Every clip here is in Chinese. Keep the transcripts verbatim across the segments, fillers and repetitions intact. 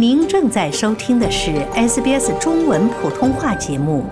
您正在收听的是 S B S 中文普通话节目。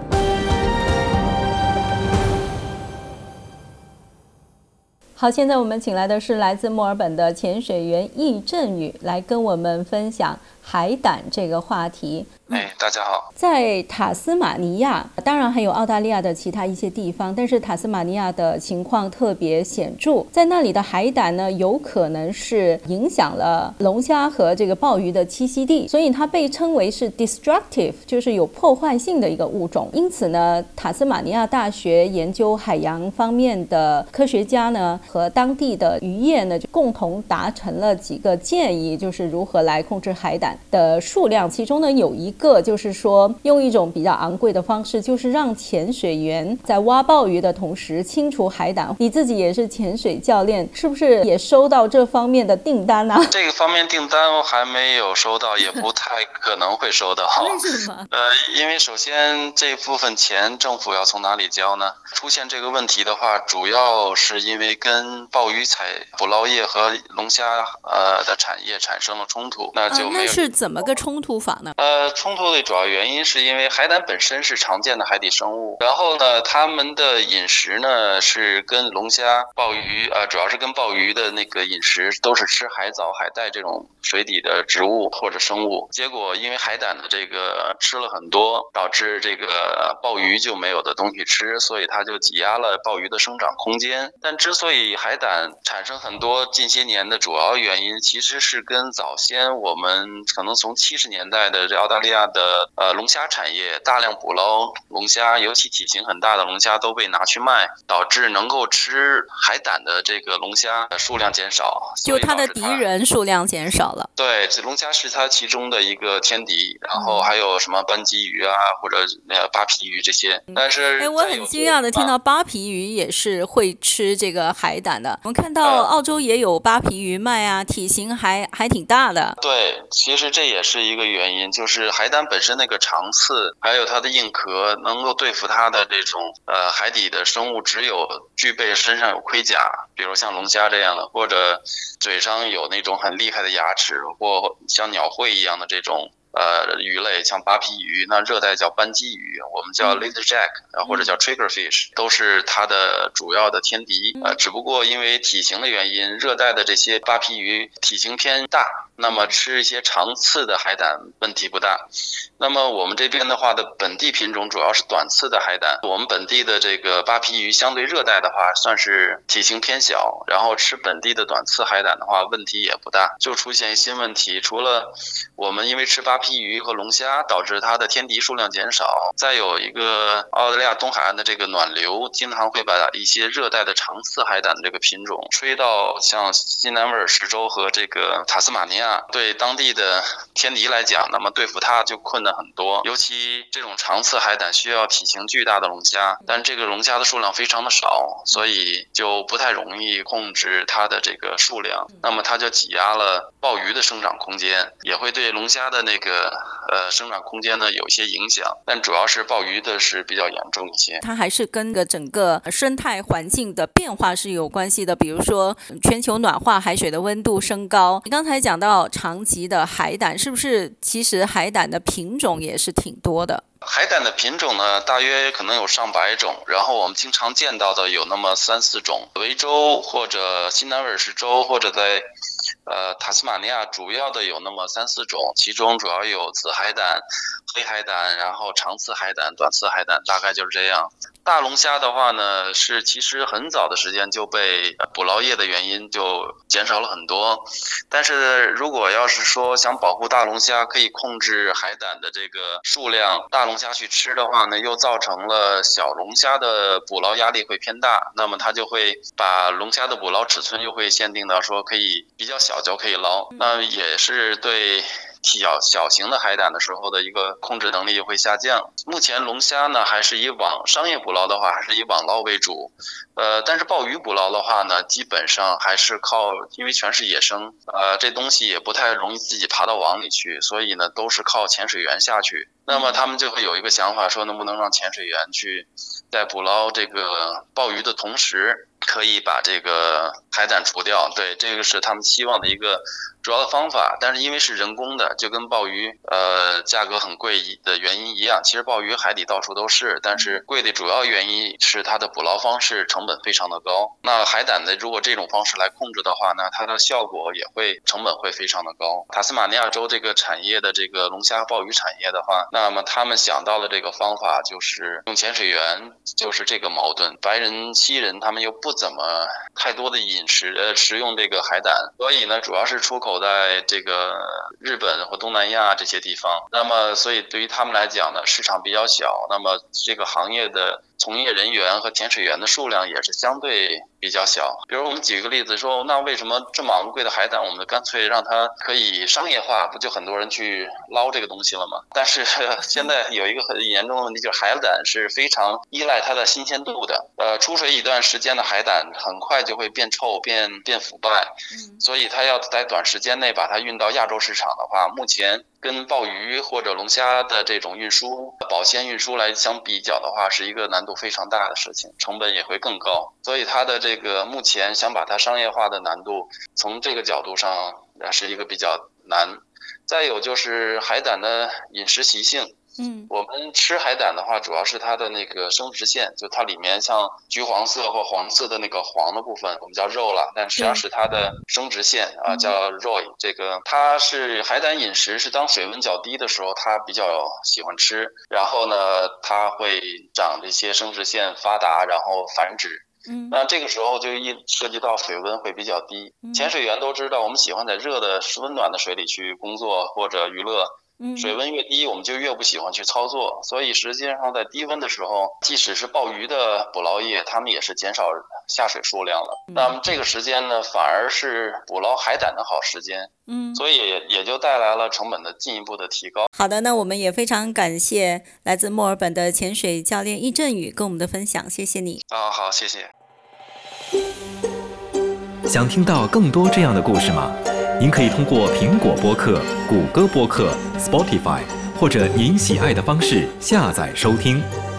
好，现在我们请来的是来自墨尔本的潜水员易振宇，来跟我们分享海胆这个话题。 哎，大家好。 在塔斯马尼亚，当然还有澳大利亚的其他一些地方，但是塔斯马尼亚的情况特别显著。在那里的海胆呢，有可能是影响了龙虾和这个鲍鱼的栖息地，所以它被称为是 destructive， 就是有破坏性的一个物种。因此呢，塔斯马尼亚大学研究海洋方面的科学家呢，和当地的渔业呢，就共同达成了几个建议，就是如何来控制海胆的数量。其中呢，有一个就是说，用一种比较昂贵的方式，就是让潜水员在挖鲍鱼的同时清除海胆。你自己也是潜水教练，是不是也收到这方面的订单呢？ 这个方面订单我还没有收到，也不太可能会收到。 为什么？ 呃，因为首先这部分钱政府要从哪里交呢？出现这个问题的话，主要是因为跟鲍鱼采捕捞业和龙虾呃的产业产生了冲突，那就没有。 啊、那是怎么个冲突法呢？ 呃，冲突的主要原因是因为海胆本身是常见的海底生物，然后呢，它们的饮食呢是跟龙虾、鲍鱼，呃，主要是跟鲍鱼的那个饮食都是吃海藻、海带这种水底的植物或者生物。结果因为海胆的这个吃了很多，导致这个鲍鱼就没有的东西吃，所以它就挤压了鲍鱼的生长空间。但之所以海胆产生很多近些年的主要原因，其实是跟早先我们可能从七十年代的这澳大利亚的呃龙虾产业大量捕捞龙虾，尤其体型很大的龙虾都被拿去卖，导致能够吃海胆的这个龙虾数量减少， 就它的敌人数量减少了。 对，这龙虾是它其中的一个天敌，然后还有什么斑鳍鱼啊，或者呃扒皮鱼这些。但是， 哎，我很惊讶的听到扒皮鱼也是会吃这个海胆的。我们看到澳洲也有扒皮鱼卖啊，体型还还挺大的。 对，其实这也是一个原因，就是海胆本身那个长刺，还有它的硬壳，能够对付它的这种呃海底的生物，只有具备身上有盔甲，比如像龙虾这样的，或者嘴上有那种很厉害的牙齿，或像鸟喙一样的这种呃鱼类，像扒皮鱼，那热带叫斑鳍鱼，我们叫 laserjack，嗯、或者叫 triggerfish，都是它的主要的天敌。呃，只不过因为体型的原因，热带的这些扒皮鱼体型偏大，那么吃一些长刺的海胆问题不大。那么我们这边的话的本地品种主要是短刺的海胆，我们本地的这个扒皮鱼相对热带的话算是体型偏小，然后吃本地的短刺海胆的话问题也不大。就出现新问题，除了我们因为吃扒皮鱼和龙虾导致它的天敌数量减少，再有一个澳大利亚东海岸的这个暖流经常会把一些热带的长刺海胆的这个品种吹到像新南威尔士州和这个塔斯马尼亚，对当地的天敌来讲，那么对付它就困难很多。尤其这种长刺海胆需要体型巨大的龙虾，但这个龙虾的数量非常的少，所以就不太容易控制它的这个数量，那么它就挤压了鲍鱼的生长空间，也会对龙虾的那个呃生长空间呢有一些影响，但主要是鲍鱼的是比较严重一些。 它还是跟个整个生态环境的变化是有关系的，比如说全球暖化，海水的温度升高。你刚才讲到长鳍的海胆，是不是其实海胆的品种也是挺多的？ 海胆的品种呢，大约可能有上百种，然后我们经常见到的有那么三四种。维州或者新南威尔士州或者在呃塔斯马尼亚主要的有那么三四种，其中主要有紫海胆、黑海胆，然后长刺海胆、短刺海胆，大概就是这样。大龙虾的话呢，是其实很早的时间就被捕捞业的原因就减少了很多，但是如果要是说想保护大龙虾，可以控制海胆的这个数量，大龙虾去吃的话呢，又造成了小龙虾的捕捞压力会偏大，那么它就会把龙虾的捕捞尺寸又会限定到说可以比较小就可以捞，那也是对小小型的海胆的时候的一个控制能力会下降。目前龙虾呢还是以网商业捕捞的话还是以网捞为主，呃，但是鲍鱼捕捞的话呢，基本上还是靠，因为全是野生，呃，这东西也不太容易自己爬到网里去，所以呢都是靠潜水员下去那么他们就会有一个想法，说能不能让潜水员去在捕捞这个鲍鱼的同时，可以把这个海胆除掉。对，这个是他们希望的一个主要的方法。但是因为是人工的，就跟鲍鱼呃价格很贵的原因一样，其实鲍鱼海底到处都是，但是贵的主要原因是它的捕捞方式成本非常的高。那海胆的如果这种方式来控制的话呢，它的效果也会成本会非常的高。塔斯马尼亚州这个产业的这个龙虾鲍鱼产业的话，那么他们想到的这个方法就是用潜水员，就是这个矛盾，白人西人他们又不怎么太多的饮食呃食用这个海胆，所以呢主要是出口在这个日本和东南亚这些地方。那么所以对于他们来讲呢，市场比较小，那么这个行业的从业人员和潜水员的数量也是相对比较小。比如我们举个例子说，那为什么这么昂贵的海胆，我们干脆让它可以商业化，不就很多人去捞这个东西了吗？但是现在有一个很严重的问题，就是海胆是非常依赖它的新鲜度的。呃，出水一段时间的海胆很快就会变臭、变变腐败，所以它要在短时间内把它运到亚洲市场的话，目前跟鲍鱼或者龙虾的这种运输、保鲜运输来相比较的话，是一个难度非常大的事情，成本也会更高。所以它的这个目前想把它商业化的难度，从这个角度上是一个比较难。再有就是海胆的饮食习性。嗯，我们吃海胆的话，主要是它的那个生殖腺，就它里面像橘黄色或黄色的那个黄的部分，我们叫肉了，但实际上是它的生殖腺啊，叫 roe。这个它是海胆饮食是当水温较低的时候，它比较喜欢吃，然后呢，它会长这些生殖腺发达，然后繁殖。嗯，那这个时候就一涉及到水温会比较低。潜水员都知道，我们喜欢在热的温暖的水里去工作或者娱乐。水温越低，我们就越不喜欢去操作，所以实际上在低温的时候，即使是鲍鱼的捕捞业，他们也是减少下水数量了。那么这个时间呢，反而是捕捞海胆的好时间，嗯，所以也也就带来了成本的进一步的提高。 好的，那我们也非常感谢来自墨尔本的潜水教练易振宇跟我们的分享，谢谢你。 啊，好，谢谢。 想听到更多这样的故事吗？您可以通过苹果播客、谷歌播客、Spotify 或者您喜爱的方式下载收听。